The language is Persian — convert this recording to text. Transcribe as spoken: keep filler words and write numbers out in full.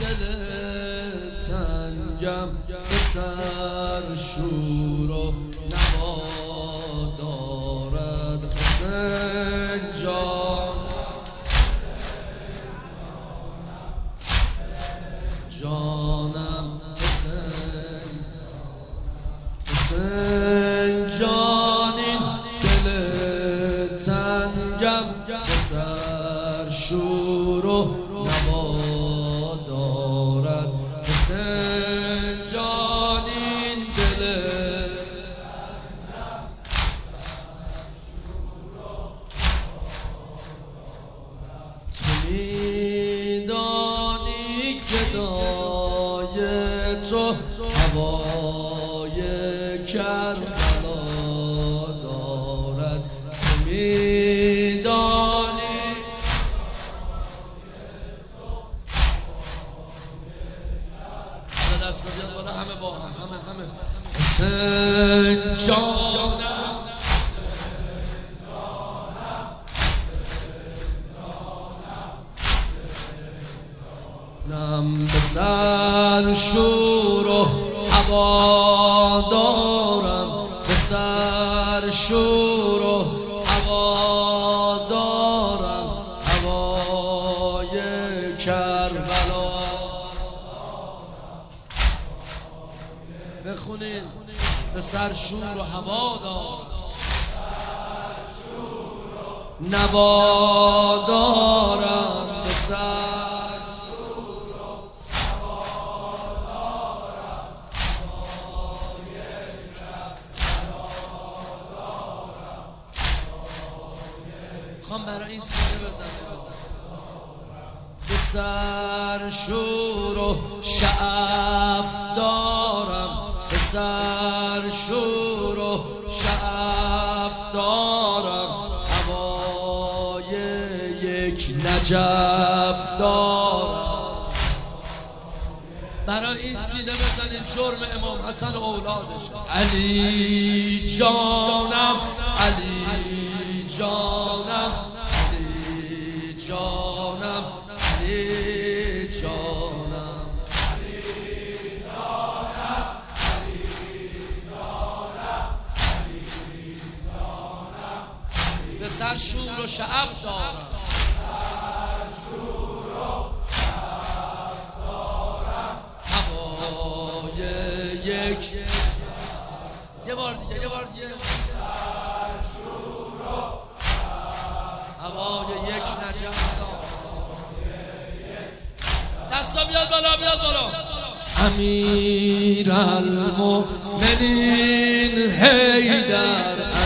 دل تنگم به سر شور و نوا دارد حسین جان جانم حسین حسین جان این دل تنگم به سر شور و نوا دارد حسین جان این دل تو میدانی که دای تو هوای کربلا دارد تو میدانی دست بیاد بالا همه با هم همه همه حسین جانم نم به سر شور و هوا دارم به سر شور و هوا دارم هوای کربلا بخونین به سر شور و هوا دارم نوا دارم به سر خواهم برای این سینه بزنه به سر شور و شعف دارم به سر شور و شعف دارم هوای یک نجف دارم برای این سینه بزنین جرم امام حسن و اولادش علی جانم علی جانم علی جانم علی جانم علی جانم علی جانم علی جانم به سر شور و شعف دارم هوای یک یه بار دیگه یه بار دیگه هوای یک نجف دستا بیاد بالا بیاد بالا امیر المؤمنین حیدر